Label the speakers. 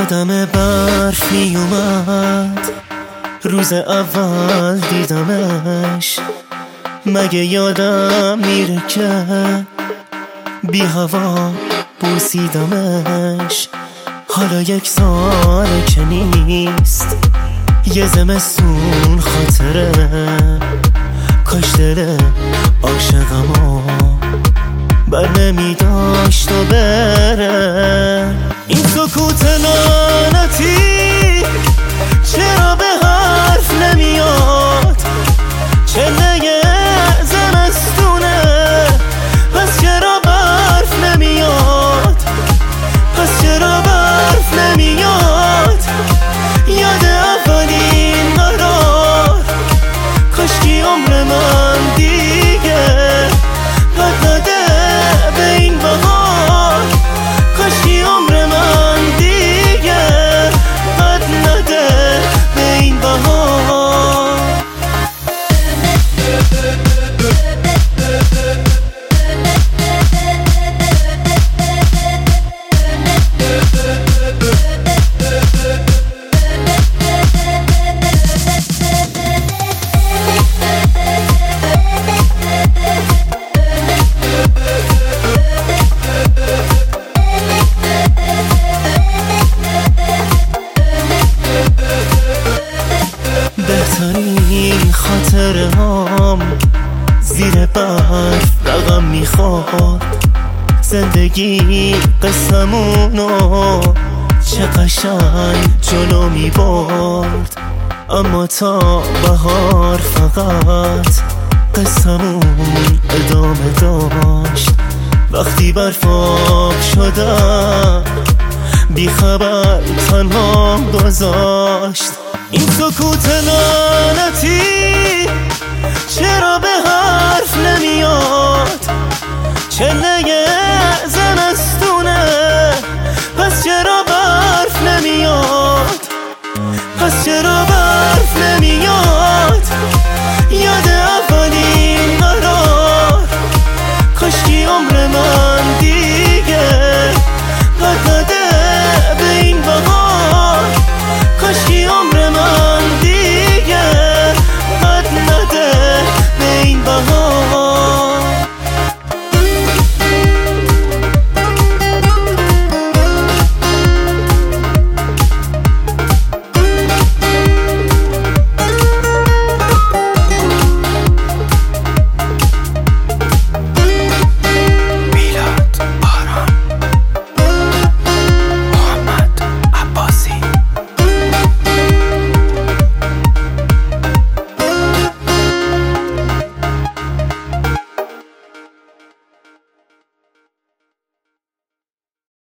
Speaker 1: یادم برف می اومد روز اول دیدمش، مگه یادم میره که بی هوا بوسیدمش. حالا 1 ساله که نیست، یه زمستون خاطره، کاش دل عاشقمو بر نمیداشت و بره. این سکوت لعنتی چرا به حرف نمیاد؟ چله زمستونه پس چرا برف نمیاد؟ پس چرا برف نمیاد؟ یاد اولین قرار، کاشکی عمر من دیگه بد نده به این بهار، کاشکی عمر من دیگه بد نده به این بهار. بهترین خاطره هام زیر برف رقم میخورد. زندگی قسمونو چه قشنگ جلو میبرد، اما تا بهار فقط قسمون ادامه داشت. وقتی برف آب شدم بی خبر تنها گذاشت. این سکوت لعنتی چرا به حرف نمیاد؟ چله زمستونه پس چرا